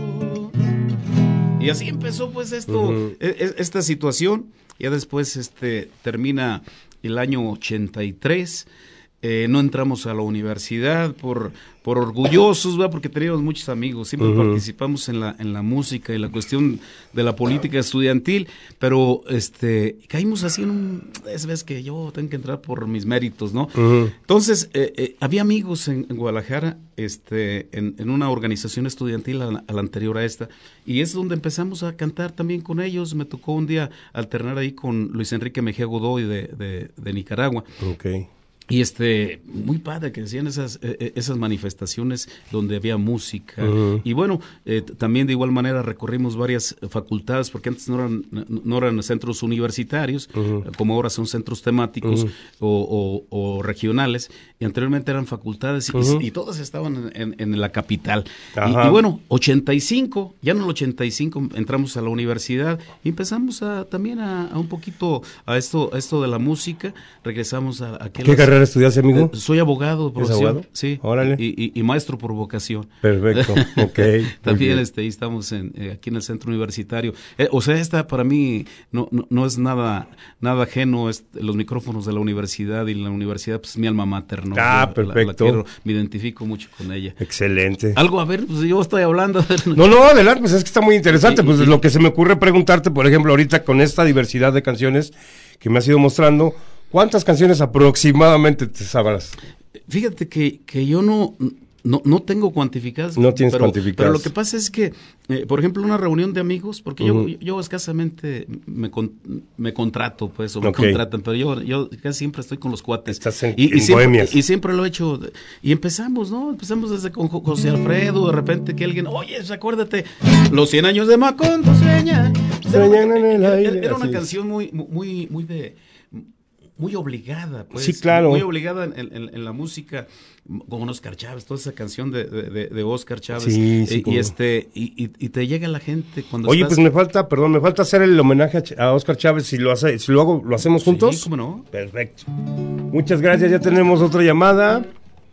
Y así empezó pues esto, uh-huh. esta situación. Ya después este termina el año ochenta y tres, eh, no entramos a la universidad por, por orgullosos, ¿verdad? Porque teníamos muchos amigos, siempre uh-huh. participamos en la, en la música y la cuestión de la política estudiantil, pero este caímos así en un, es vez que yo tengo que entrar por mis méritos, ¿no? Uh-huh. Entonces, eh, eh, había amigos en, en Guadalajara, este, en, en una organización estudiantil a la, a la anterior a esta, y es donde empezamos a cantar también con ellos. Me tocó un día alternar ahí con Luis Enrique Mejía Godoy de, de, de Nicaragua. Okay. Y este, muy padre que hacían esas eh, esas manifestaciones donde había música. Uh-huh. Y bueno, eh, también de igual manera recorrimos varias facultades, porque antes no eran no eran centros universitarios, uh-huh. como ahora son centros temáticos uh-huh. o, o, o regionales, y anteriormente eran facultades, uh-huh. y, y todas estaban en, en, en la capital. Y, y bueno, ochenta y cinco, ya en el ochenta y cinco entramos a la universidad y empezamos a también a, a un poquito a esto, a esto de la música. Regresamos a, a ¿Qué carrera estudiaste, amigo? Eh, soy abogado por profesión. ¿Abogado? Sí. Órale. Y, y, y maestro por vocación. Perfecto, ok. También este, ahí estamos en, eh, aquí en el centro universitario. Eh, o sea, esta para mí no, no, no es nada nada ajeno, es los micrófonos de la universidad, y la universidad pues es mi alma mater, ¿no? Ah, yo, perfecto. La, la quiero, me identifico mucho con ella. Excelente. Algo, a ver, pues yo estoy hablando. No, no, adelante, pues es que está muy interesante. Y, pues y, lo que se me ocurre preguntarte, por ejemplo, ahorita con esta diversidad de canciones que me has ido mostrando, ¿cuántas canciones aproximadamente te sabrás? Fíjate que, que yo no, no, no tengo cuantificadas. No tienes pero, cuantificadas. Pero lo que pasa es que, eh, por ejemplo, una reunión de amigos, porque uh-huh. yo, yo escasamente me, con, me contrato, pues, o me okay. contratan, pero yo, yo casi siempre estoy con los cuates. Estás en, y, en y, siempre, bohemias. y siempre lo he hecho. Y empezamos, ¿no? Empezamos desde con José Alfredo, de repente que alguien, oye, acuérdate, los cien años de Macondo sueñan. Sueñan en el aire. Era una canción muy, muy, muy de... muy obligada, pues. Sí, claro. Muy obligada en, en, en la música, con Oscar Chávez, toda esa canción de, de, de Oscar Chávez. Sí, sí, y, y este y, y, y te llega la gente cuando Oye, estás... pues me falta, perdón, me falta hacer el homenaje a, a Oscar Chávez. Si lo hace, si lo hago, ¿lo hacemos juntos? Sí, ¿cómo no? Perfecto. Muchas gracias, ya tenemos otra llamada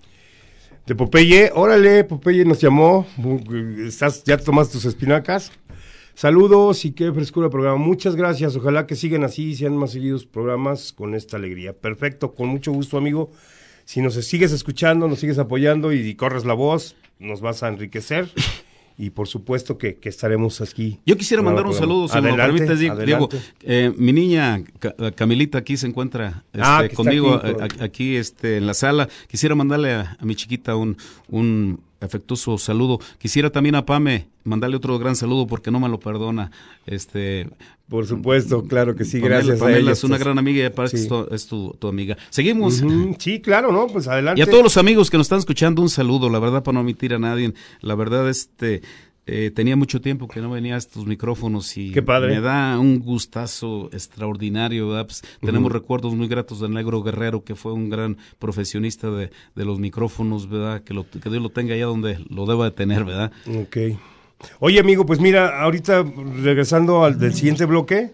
de Popeye. Órale, Popeye nos llamó. Estás, ya tomas tus espinacas. Saludos y qué frescura programa. Muchas gracias. Ojalá que sigan así y sean más seguidos programas con esta alegría. Perfecto, con mucho gusto, amigo. Si nos sigues escuchando, nos sigues apoyando y corres la voz, nos vas a enriquecer. Y por supuesto que, que estaremos aquí. Yo quisiera mandar un saludo, si adelante, me lo permites, Diego. adelante. Eh, mi niña Ca- Camilita aquí se encuentra este, Ah, que conmigo está aquí, a- a- aquí este, en la sala. Quisiera mandarle a, a mi chiquita un, un afectuoso saludo. Quisiera también a Pame mandarle otro gran saludo porque no me lo perdona. Este, Por supuesto, claro que sí, Pamela, gracias Pamela a ella. es una gran amiga y aparte Sí. es, tu, es tu, tu amiga. Seguimos. Uh-huh. Sí, claro, ¿no? Pues adelante. Y a todos los amigos que nos están escuchando, un saludo, la verdad, para no omitir a nadie. La verdad, este, eh, tenía mucho tiempo que no venía a estos micrófonos y Qué padre. me da un gustazo extraordinario, ¿verdad? Pues, uh-huh. Tenemos recuerdos muy gratos del Negro Guerrero, que fue un gran profesionista de, de los micrófonos, ¿verdad? Que, lo, que Dios lo tenga allá donde lo deba de tener, ¿verdad? Ok. Oye, amigo, pues mira, ahorita regresando al del siguiente bloque,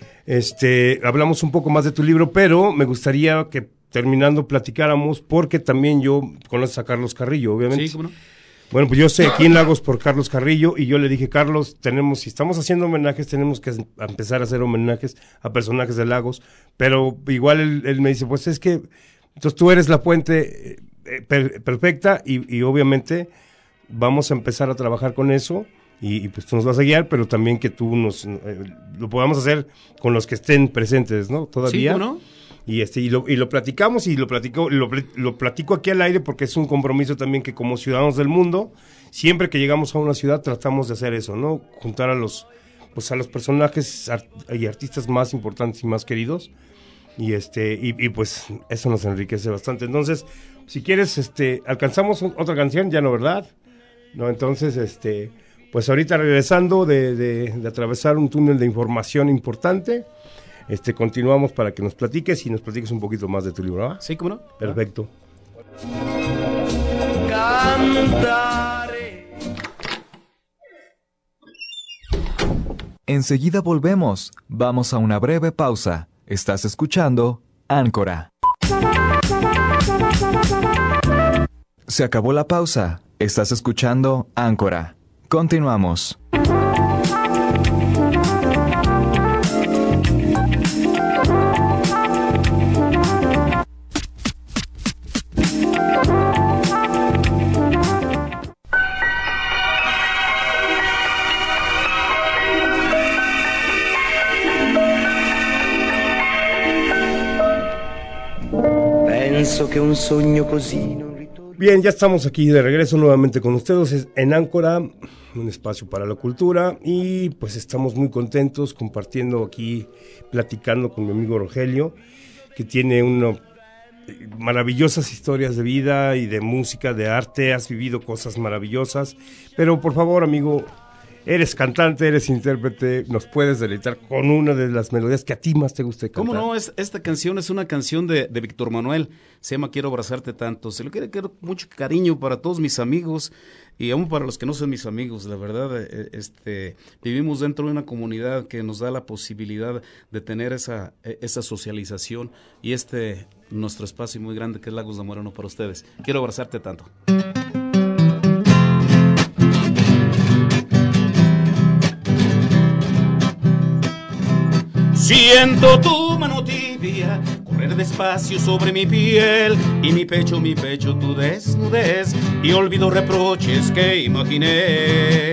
este, hablamos un poco más de tu libro, pero me gustaría que terminando platicáramos, porque también yo conoces a Carlos Carrillo, obviamente. Sí, ¿cómo no? Bueno, pues yo sé aquí en Lagos por Carlos Carrillo y yo le dije, Carlos, tenemos, si estamos haciendo homenajes, tenemos que empezar a hacer homenajes a personajes de Lagos, pero igual él, él me dice, pues es que, entonces tú eres la fuente eh, per, perfecta y, y obviamente vamos a empezar a trabajar con eso. Y, y pues tú nos vas a guiar, pero también que tú nos eh, lo podamos hacer con los que estén presentes, ¿no? Todavía. Sí, ¿no? Y este y lo, y lo platicamos y lo platico lo, lo platico aquí al aire porque es un compromiso también que como ciudadanos del mundo, siempre que llegamos a una ciudad tratamos de hacer eso, ¿no? Juntar a los pues a los personajes art y artistas más importantes y más queridos. Y este y, y pues eso nos enriquece bastante. Entonces, si quieres este alcanzamos otra canción, ya no, ¿verdad? No, entonces este pues ahorita regresando de, de, de atravesar un túnel de información importante, este continuamos para que nos platiques y nos platiques un poquito más de tu libro, ¿ah? Sí, ¿cómo no? Perfecto. Cantare. Enseguida volvemos. Vamos a una breve pausa. Estás escuchando Áncora. Se acabó la pausa. Estás escuchando Áncora. Continuamos. Penso che un sogno così non ritorni. Bien, ya estamos aquí de regreso nuevamente con ustedes en Áncora, un espacio para la cultura, y pues estamos muy contentos compartiendo aquí, platicando con mi amigo Rogelio, que tiene una maravillosas historias de vida y de música, de arte, has vivido cosas maravillosas, pero por favor, amigo, eres cantante, eres intérprete, nos puedes deleitar con una de las melodías que a ti más te guste cantar. ¿Cómo no? Es, esta canción es una canción de, de Víctor Manuel, se llama Quiero abrazarte tanto, se lo quiero, quiero mucho cariño para todos mis amigos y aún para los que no son mis amigos, la verdad, eh, este, vivimos dentro de una comunidad que nos da la posibilidad de tener esa, esa socialización y este, nuestro espacio muy grande que es Lagos de Moreno para ustedes. Quiero abrazarte tanto. Siento tu mano tibia correr despacio sobre mi piel y mi pecho, mi pecho, tu desnudez y olvido reproches que imaginé.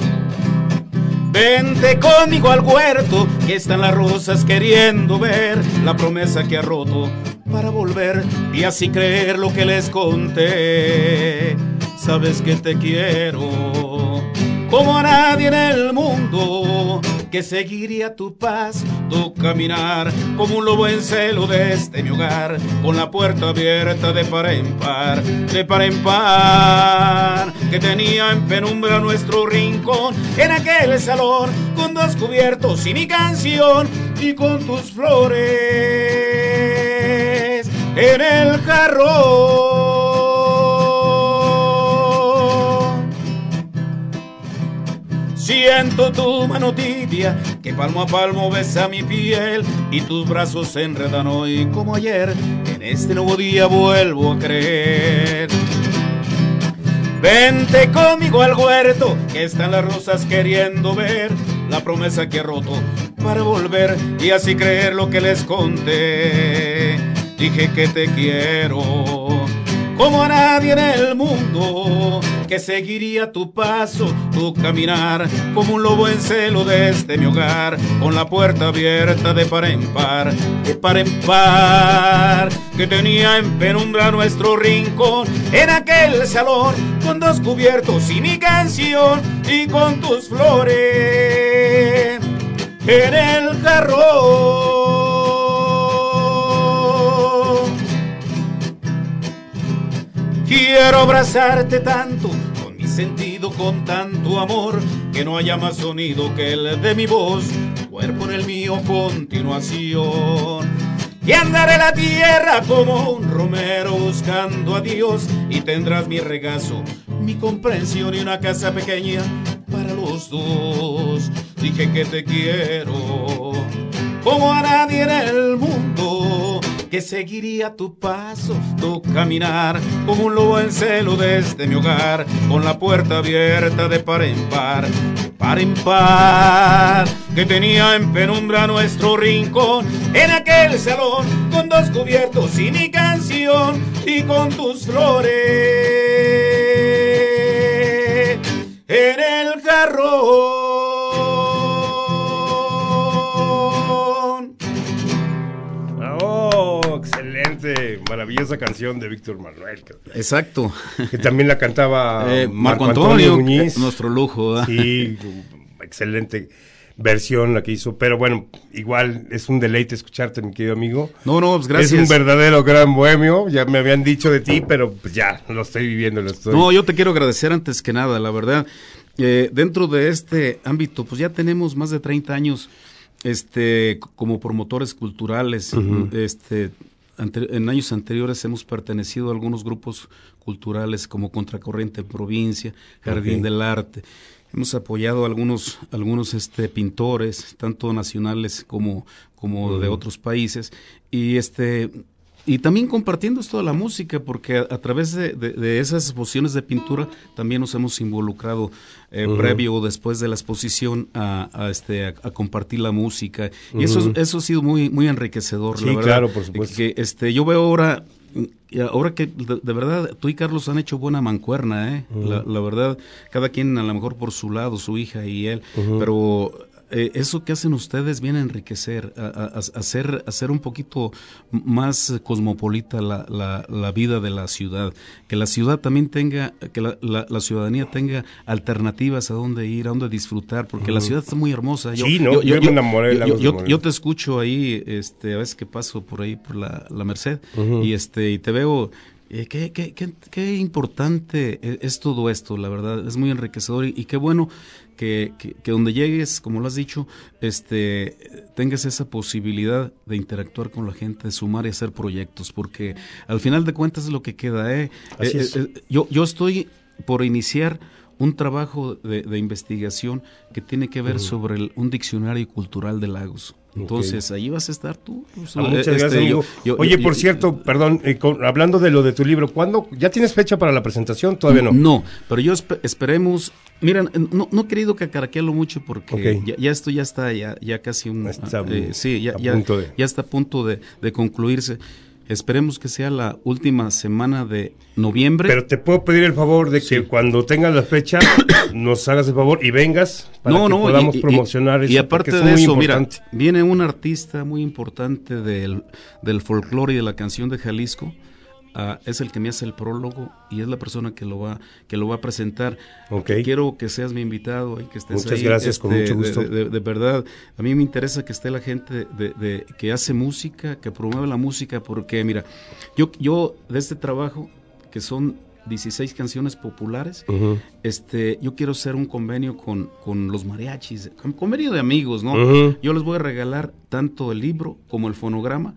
Vente conmigo al huerto, que están las rosas queriendo ver la promesa que ha roto para volver y así creer lo que les conté. Sabes que te quiero como a nadie en el mundo, que seguiría tu paz, tu caminar, como un lobo en celo desde mi hogar, con la puerta abierta de par en par, de par en par, que tenía en penumbra nuestro rincón, en aquel salón, con dos cubiertos y mi canción, y con tus flores. en el jarrón. Siento tu mano tibia que palmo a palmo besa mi piel y tus brazos se enredan hoy como ayer. En este nuevo día vuelvo a creer. Vente conmigo al huerto, que están las rosas queriendo ver la promesa que he roto para volver y así creer lo que les conté. Dije que te quiero como a nadie en el mundo, que seguiría tu paso, tu caminar, como un lobo en celo desde mi hogar, con la puerta abierta de par en par, de par en par, que tenía en penumbra nuestro rincón, en aquel salón, con dos cubiertos y mi canción, y con tus flores, en el jarrón. Quiero abrazarte tanto, con mi sentido, con tanto amor, que no haya más sonido que el de mi voz, tu cuerpo en el mío, continuación. Y andaré la tierra como un romero buscando a Dios, y tendrás mi regazo, mi comprensión y una casa pequeña para los dos. Dije que te quiero como a nadie en el mundo, que seguiría tu paso, tu caminar, como un lobo en celo desde mi hogar, con la puerta abierta de par en par, par en par, que tenía en penumbra nuestro rincón, en aquel salón, con dos cubiertos y mi canción, y con tus flores, en el jarrón. Excelente, maravillosa canción de Víctor Manuel. Exacto. Que también la cantaba eh, Marco, Marco Antonio, Antonio Muñiz. Nuestro lujo, ¿verdad? Sí, excelente versión la que hizo. Pero bueno, igual es un deleite escucharte, mi querido amigo. No, no, pues gracias. Es un verdadero gran bohemio. Ya me habían dicho de ti, pero pues ya, lo estoy viviendo, lo estoy. No, yo te quiero agradecer antes que nada, la verdad. Eh, dentro de este ámbito, pues ya tenemos más de treinta años este como promotores culturales. Uh-huh. este ante, en años anteriores hemos pertenecido a algunos grupos culturales como Contracorriente Provincia, Jardín okay. del Arte. Hemos apoyado a algunos algunos este pintores, tanto nacionales como como uh-huh. de otros países, y este y también compartiendo esto de la música, porque a, a través de, de, de esas exposiciones de pintura también nos hemos involucrado eh, uh-huh. previo o después de la exposición a, a este a, a compartir la música, y uh-huh. eso eso ha sido muy muy enriquecedor. Sí, la verdad, claro, por supuesto. Que este yo veo ahora y ahora que de, de verdad tú y Carlos han hecho buena mancuerna, eh. Uh-huh. La, la verdad, cada quien a lo mejor por su lado, su hija y él, uh-huh. pero Eh, eso que hacen ustedes viene a enriquecer, a, a, a hacer, a hacer un poquito más cosmopolita la, la, la vida de la ciudad, que la ciudad también tenga, que la, la, la ciudadanía tenga alternativas a dónde ir, a dónde disfrutar, porque uh-huh. la ciudad está muy hermosa. Yo, sí, no, yo, yo, yo me enamoré de la yo, yo, yo te escucho ahí, este, a veces que paso por ahí por la, la Merced, uh-huh. y este, y te veo. Eh, qué, qué, qué, qué importante es, es todo esto, la verdad, es muy enriquecedor y, y qué bueno que, que, que donde llegues, como lo has dicho, este, tengas esa posibilidad de interactuar con la gente, de sumar y hacer proyectos, porque al final de cuentas es lo que queda. Eh. Así eh, es. eh, yo, yo estoy por iniciar un trabajo de, de investigación que tiene que ver uh-huh. sobre el, un diccionario cultural de Lagos. Entonces, okay. ahí vas a estar tú. Pues, ah, muchas este, gracias, amigo. Yo, yo, Oye, yo, por yo, cierto, yo, perdón, eh, con, hablando de lo de tu libro, ¿cuándo? ¿Ya tienes fecha para la presentación? Todavía no. No, pero yo esp- esperemos. Mira, no, no he querido cacaraquearlo mucho porque okay. ya, ya esto ya está, ya, ya casi un. Está, eh, sí, ya, a ya, punto de... ya está a punto de, de concluirse. Esperemos que sea la última semana de noviembre. Pero te puedo pedir el favor de que sí. cuando tengas la fecha nos hagas el favor y vengas para no, que no, podamos y, promocionar y, eso. Y aparte de eso, mira, viene un artista muy importante del, del folclore y de la canción de Jalisco. Uh, es el que me hace el prólogo y es la persona que lo va que lo va a presentar. Okay. Quiero que seas mi invitado y que estés Muchas ahí. Muchas gracias, este, con mucho gusto. De, de, de verdad, a mí me interesa que esté la gente de, de, que hace música, que promueve la música, porque mira, yo, yo de este trabajo, que son dieciséis canciones populares, uh-huh. este, yo quiero hacer un convenio con, con los mariachis, un convenio de amigos, ¿no? Uh-huh. Yo les voy a regalar tanto el libro como el fonograma.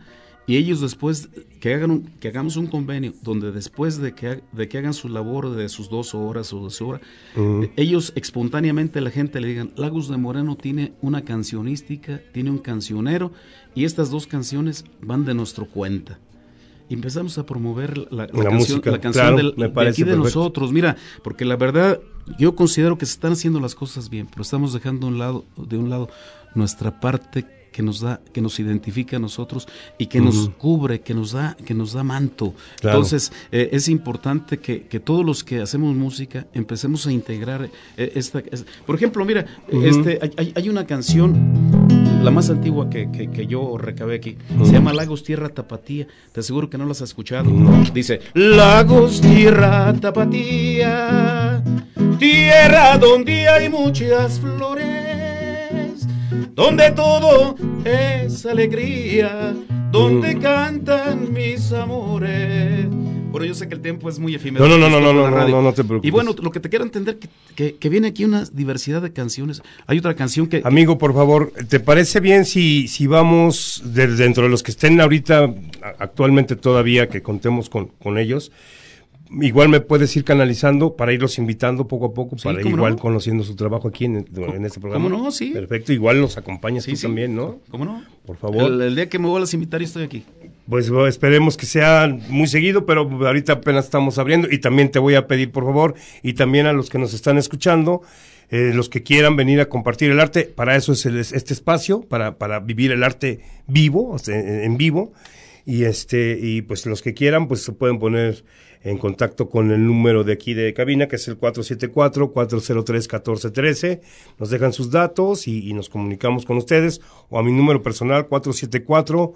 y ellos después que hagan un, que hagamos un convenio donde después de que, de que hagan su labor de sus dos horas o de su hora, uh-huh. ellos espontáneamente a la gente le digan, Lagos de Moreno tiene una cancionística, tiene un cancionero, y estas dos canciones van de nuestro cuenta. Y empezamos a promover la, la, la canción, música, la canción claro, del, de aquí de perfecto. Nosotros, mira, porque la verdad yo considero que se están haciendo las cosas bien, pero estamos dejando un lado, de un lado nuestra parte que nos da, que nos identifica a nosotros y que uh-huh. nos cubre, que nos da, que nos da manto. Claro. Entonces eh, es importante que, que todos los que hacemos música empecemos a integrar eh, esta, esta. Por ejemplo, mira, uh-huh. este, hay, hay una canción, la más antigua que, que, que yo recabé aquí, uh-huh. se llama Lagos Tierra Tapatía. Te aseguro que no las has escuchado. Uh-huh. Dice: Lagos Tierra Tapatía, tierra donde hay muchas flores, donde todo es alegría, donde mm. cantan mis amores. Bueno, yo sé que el tiempo es muy efímero. No, no, no, no, no, no, no, no te preocupes. Y bueno, lo que te quiero entender, que, que, que viene aquí una diversidad de canciones. Hay otra canción que... Amigo, por favor, ¿te parece bien si, si vamos de, dentro de los que estén ahorita, actualmente todavía, que contemos con, con ellos? Igual me puedes ir canalizando para irlos invitando poco a poco, sí, para igual no? conociendo su trabajo aquí en, en este programa. ¿Cómo no? Sí. Perfecto, igual los acompañas sí, tú sí. también, ¿no? ¿Cómo no? Por favor. El, el día que me vuelvas a invitar yo estoy aquí. Pues bueno, esperemos que sea muy seguido, pero ahorita apenas estamos abriendo, y también te voy a pedir, por favor, y también a los que nos están escuchando, eh, los que quieran venir a compartir el arte, para eso es el, este espacio, para, para vivir el arte vivo, o sea, en, en vivo, y este y pues los que quieran pues se pueden poner en contacto con el número de aquí de cabina, que es el cuatro siete cuatro, cuatro cero tres, uno cuatro uno tres, nos dejan sus datos y, y nos comunicamos con ustedes, o a mi número personal cuatro siete cuatro,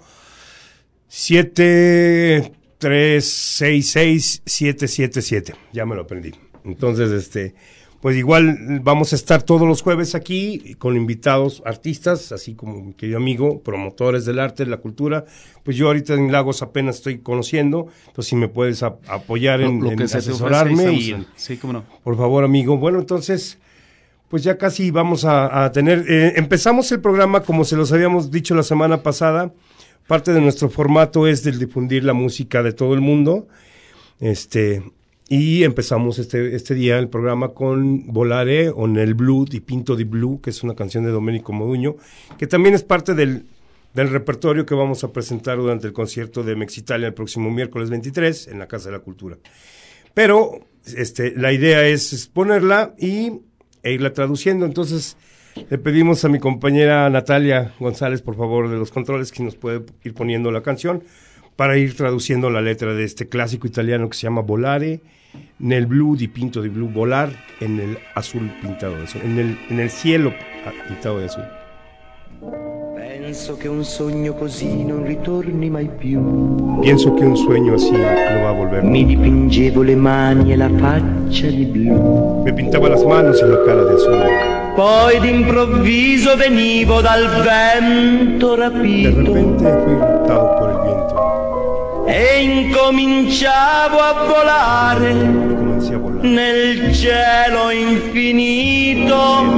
siete tres seis seis, siete siete siete, ya me lo aprendí. Entonces, este pues igual vamos a estar todos los jueves aquí con invitados artistas, así como mi querido amigo, promotores del arte, de la cultura. Pues yo ahorita en Lagos apenas estoy conociendo, entonces si me puedes a, apoyar en, lo, lo en asesorarme. Y en, sí, cómo no. Por favor, amigo. Bueno, entonces, pues ya casi vamos a, a tener... Eh, empezamos el programa como se los habíamos dicho la semana pasada. Parte de nuestro formato es del difundir la música de todo el mundo. Este... Y empezamos este este día el programa con Volare o Nel Blu di Pinto di Blu, que es una canción de Domenico Modugno, que también es parte del, del repertorio que vamos a presentar durante el concierto de Mexitalia el próximo miércoles veintitrés en la Casa de la Cultura. Pero este la idea es ponerla y e irla traduciendo. Entonces le pedimos a mi compañera Natalia González, por favor, de los controles, que nos puede ir poniendo la canción para ir traduciendo la letra de este clásico italiano que se llama Volare nel blu di Pinto di Blu, volar en el azul pintado de azul, en el, en el cielo pintado de azul. Penso che un sogno così non ritorni mai più. Pienso que un sueño así no va a volver. Mi dipingevo le mani e la faccia di blu. Me pintaba las manos y la cara de azul. Poi d'improvviso venivo dal vento rapito. De repente fui raptado por el viento. E incominciavo a volare, a volare nel cielo infinito.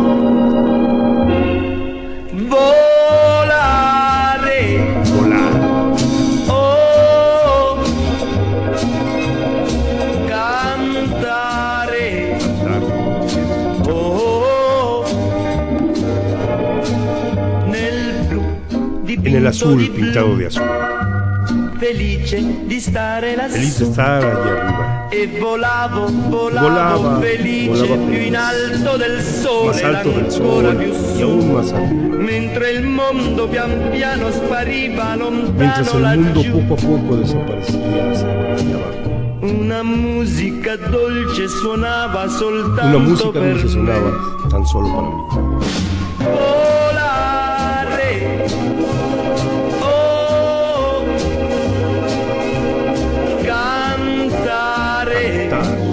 Volare, volare, oh, cantare, oh, nel blu di en el azul pintado de azul. Felice di stare lassù, felice di stare allí arriba. E volavo, volavo, volava, felice, volava più in alto del sole, más alto del ancora sol, più y aún más alto. Mentre il mondo pian piano spariva lontano Mientras el mundo laggiù, poco a poco desaparecía hacia abajo. Una musica dolce suonava soltanto Una música per dulce sonaba tan solo para mí. Volare, oh, cantare,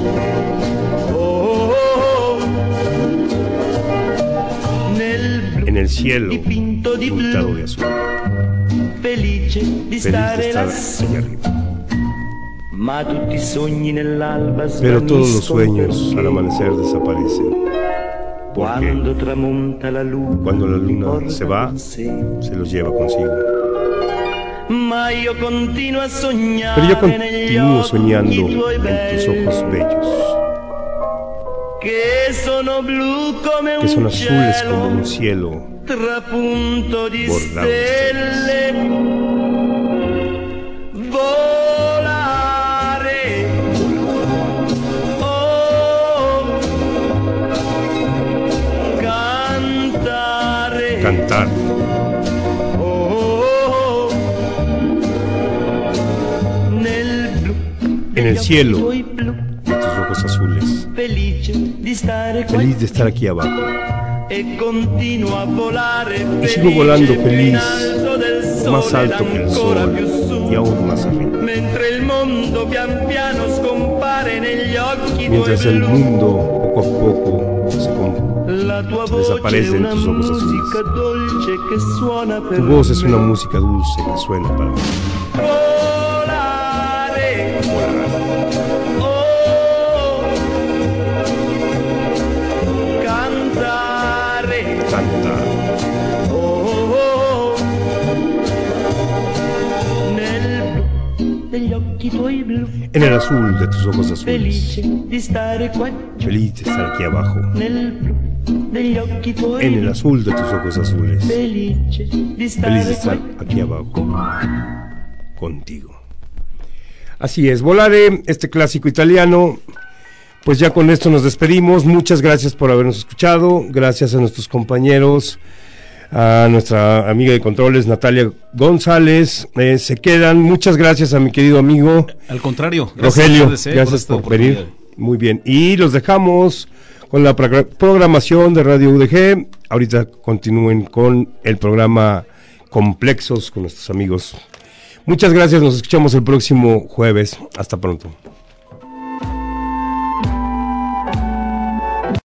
oh, nel blu en el cielo dipinto di pintado blu, de azul. Felice di Feliz stare de estar lassù. allá arriba. Ma tutti i sogni nell'alba Pero todos los svaniscono sueños al amanecer desaparecen. Quando tramonta la luna, Cuando la li luna porta se va, con sé. se los lleva consigo. ma io continuo a sognare. Pero yo continúo soñando en tus ojos bellos, che sono blu come que son un azules cielo como un cielo trapunto di bordado de stelle. Volare, oh, cantare, cantar oh, nel blu en el cielo tuoi blu, de tus ojos azules, felice di stare qua feliz de estar aquí abajo. e continuo a volare, Y sigo volando feliz, alto del sole, más alto que el sol y aún más arriba. mentre il mondo pian piano scompare negli occhi Mientras tuoi el blu. mundo poco a poco se com- La tua voce desaparece è en una tus ojos musica azules. dolce che suona per Tu voz es me. una música dulce que suena para mí. Volare, oh, cantare, Cantar oh, nel blu degli occhi tuoi blu, en el azul de tus ojos azules, felice di stare qua giù, feliz de estar aquí abajo. nel blu degli occhi tuoi En el blu, azul de tus ojos azules, felice di feliz de stare estar qua aquí abajo contigo. Así es, Volare, este clásico italiano. Pues ya con esto nos despedimos. Muchas gracias por habernos escuchado. Gracias a nuestros compañeros, a nuestra amiga de controles Natalia González. Eh, se quedan. Muchas gracias a mi querido amigo Al contrario, Rogelio. a ustedes, eh, Gracias esta por venir. oportunidad. Muy bien. Y los dejamos con la progra- programación de Radio U D G. Ahorita continúen con el programa Complexos con nuestros amigos. Muchas gracias. Nos escuchamos el próximo jueves. Hasta pronto.